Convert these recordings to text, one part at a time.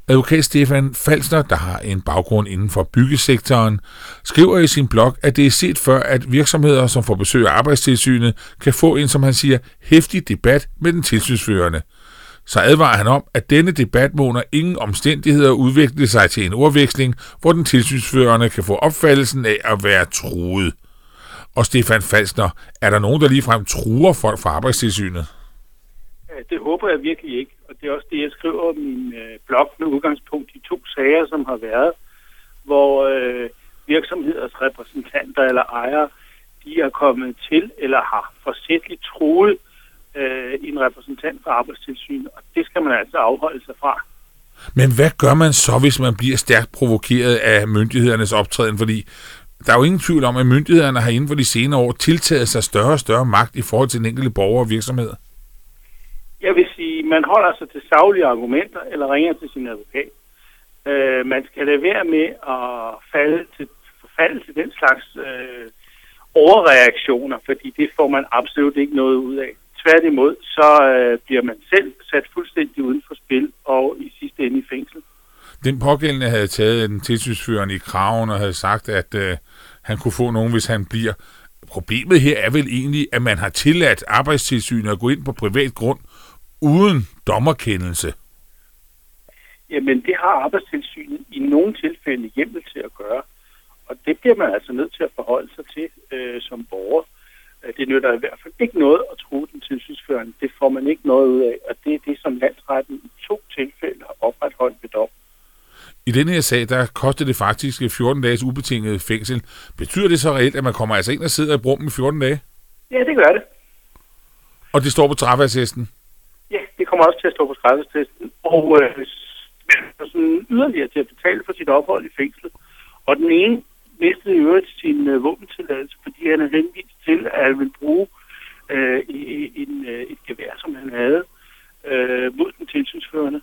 Advokat Stefan Falsner, der har en baggrund inden for byggesektoren, skriver i sin blog, at det er set før, at virksomheder, som får besøg af Arbejdstilsynet, kan få en, som han siger, heftig debat med den tilsynsførende. Så advarer han om, at denne debat må under ingen omstændigheder udvikle sig til en ordveksling, hvor den tilsynsførende kan få opfattelsen af at være truet. Og Stefan Falsner, er der nogen, der ligefrem truer folk fra Arbejdstilsynet? Det håber jeg virkelig ikke, og det er også det, jeg skriver i min blog med udgangspunkt i 2 sager, som har været, hvor virksomheders repræsentanter eller ejere, de er kommet til eller har forsætligt truet en repræsentant fra Arbejdstilsynet, og det skal man altså afholde sig fra. Men hvad gør man så, hvis man bliver stærkt provokeret af myndighedernes optræden? Fordi der er jo ingen tvivl om, at myndighederne har inden for de senere år tiltaget sig større og større magt i forhold til den enkelte borger og virksomheder. Jeg vil sige, man holder sig til saglige argumenter eller ringer til sin advokat. Man skal lade være med at forfalde til den slags overreaktioner, fordi det får man absolut ikke noget ud af. Tværtimod, så bliver man selv sat fuldstændig uden for spil og i sidste ende i fængsel. Den pågældende havde taget den tilsynsførende i kraven og havde sagt, at han kunne få nogen, hvis han bliver. Problemet her er vel egentlig, at man har tilladt Arbejdstilsynet at gå ind på privat grund uden dommerkendelse. Jamen, det har Arbejdstilsynet i nogle tilfælde hjemmel til at gøre, og det bliver man altså nødt til at forholde sig til som borger. Det nytter i hvert fald ikke noget at true den tilsynsførende. Det får man ikke noget ud af, og det er det, som landsretten i 2 tilfælde har opretholdt ved dom. I denne her sag, der kostede det faktisk 14 dages ubetinget fængsel. Betyder det så reelt, at man kommer altså ind og sidder i brummen i 14 dage? Ja, det gør det. Og det står på straffeattesten? Ja, det kommer også til at stå på straffeattesten. Og sådan yderligere til at betale for sit ophold i fængslet. Og den ene mistede i øvrigt sin våbentilladelse, fordi han er henvist til, at han ville bruge et gevær, som han havde mod den tilsynsførende.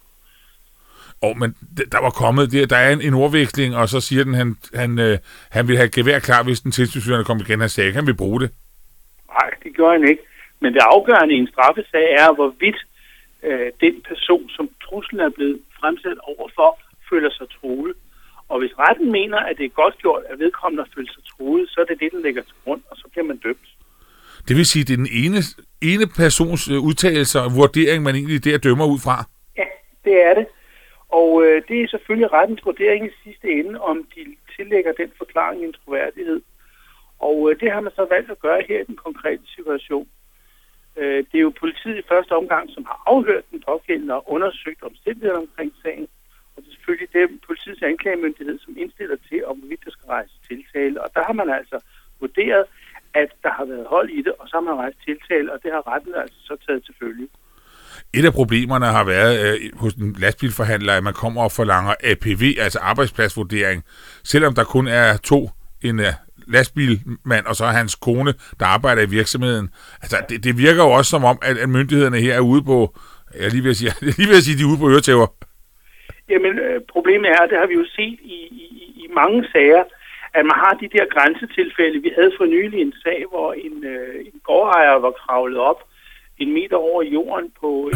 Men der var kommet, der er en ordveksling, og så siger den, han vil have gevær klar, hvis den tilsynsførende kommer igen. Han sagde ikke, han vil bruge det. Nej, det gjorde han ikke. Men det afgørende i en straffesag er, hvorvidt den person, som truslen er blevet fremsat overfor, føler sig truet. Og hvis retten mener, at det er godt gjort, at vedkommende føler sig truet, så er det det, den lægger til grund, og så bliver man dømt. Det vil sige, at det er den ene persons udtalelser og vurdering, man egentlig der dømmer ud fra? Ja, det er det. Og det er selvfølgelig rettens vurdering i sidste ende, om de tillægger den forklaring en troværdighed. Og det har man så valgt at gøre her i den konkrete situation. Det er jo politiet i første omgang, som har afhørt den pågældende og undersøgt omstændighederne omkring sagen. Og det er selvfølgelig det politiets anklagemyndighed, som indstiller til, om hvorvidt der skal rejse tiltale. Og der har man altså vurderet, at der har været hold i det, og så har man rejst tiltale, og det har retten altså så taget til følge. Et af problemerne har været hos en lastbilforhandler, at man kommer og forlanger APV, altså arbejdspladsvurdering, selvom der kun er 2, en lastbilmand og så hans kone, der arbejder i virksomheden. Altså, det virker jo også som om, at myndighederne her er ude på, jeg lige vil sige, de er ude på øretæver. Jamen, problemet er, det har vi jo set i mange sager, at man har de der grænsetilfælde. Vi havde for nylig en sag, hvor en gårdejer var kravlet op 1 meter over jorden på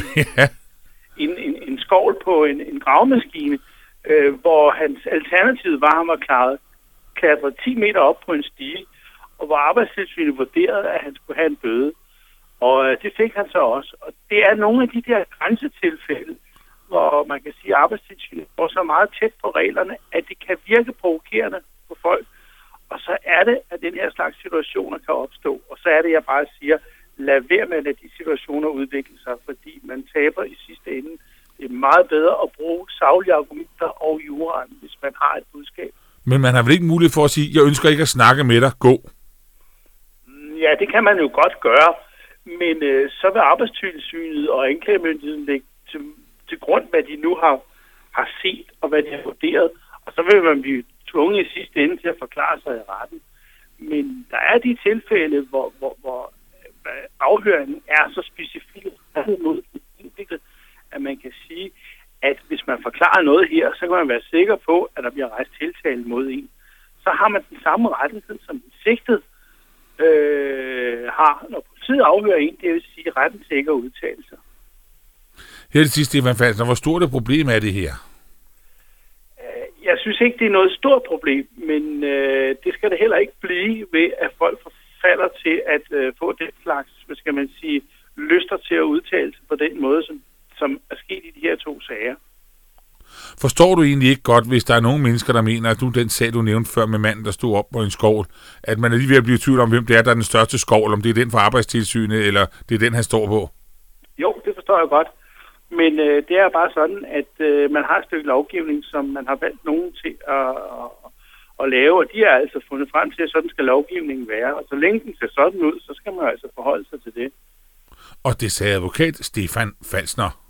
en skovl på en gravemaskine, hvor hans alternativ var, at han var klatret 10 meter op på en stige, og hvor Arbejdstilsynet vurderede, at han skulle have en bøde. Og det fik han så også. Og det er nogle af de der grænsetilfælde, hvor man kan sige, at Arbejdstilsynet går så meget tæt på reglerne, at det kan virke provokerende på folk. Og så er det, at den her slags situationer kan opstå. Og så er det, jeg bare siger, lad være med at lade de situationer udvikle sig, fordi man taber i sidste ende. Det er meget bedre at bruge saglige argumenter og juraen, hvis man har et budskab. Men man har vel ikke mulighed for at sige, jeg ønsker ikke at snakke med dig, gå? Ja, det kan man jo godt gøre, men så vil Arbejdstilsynet og anklagemyndigheden lægge til grund, hvad de nu har set og hvad de har vurderet, og så vil man blive tvunget i sidste ende til at forklare sig i retten. Men der er de tilfælde, hvor afhøringen er så specifikt mod den enkelte, at man kan sige, at hvis man forklarer noget her, så kan man være sikker på, at der bliver rejst tiltale mod en. Så har man den samme rettighed, som den sigtet har, når politiet afhører en, det vil sige retten til ikke at udtale sig. Her til sidst, Stefan Falsner, hvor stort et problem er det her? Jeg synes ikke, det er noget stort problem, men det skal det heller ikke blive ved, at folk forfalder til at få den slags, hvad skal man sige, lyster til at udtale sig på den måde, som er sket i de her 2 sager. Forstår du egentlig ikke godt, hvis der er nogle mennesker, der mener, at den sag, du nævnte før med manden, der stod op på en skovl, at man er lige ved at blive i tvivl om, hvem det er, der er den største skovl, om det er den fra Arbejdstilsynet, eller det er den, han står på? Jo, det forstår jeg godt. Men det er bare sådan, at man har et stykke lovgivning, som man har valgt nogen til at lave, og de er altså fundet frem til, at sådan skal lovgivningen være. Og så længe den ser sådan ud, så skal man altså forholde sig til det. Og det sagde advokat Stefan Falsner.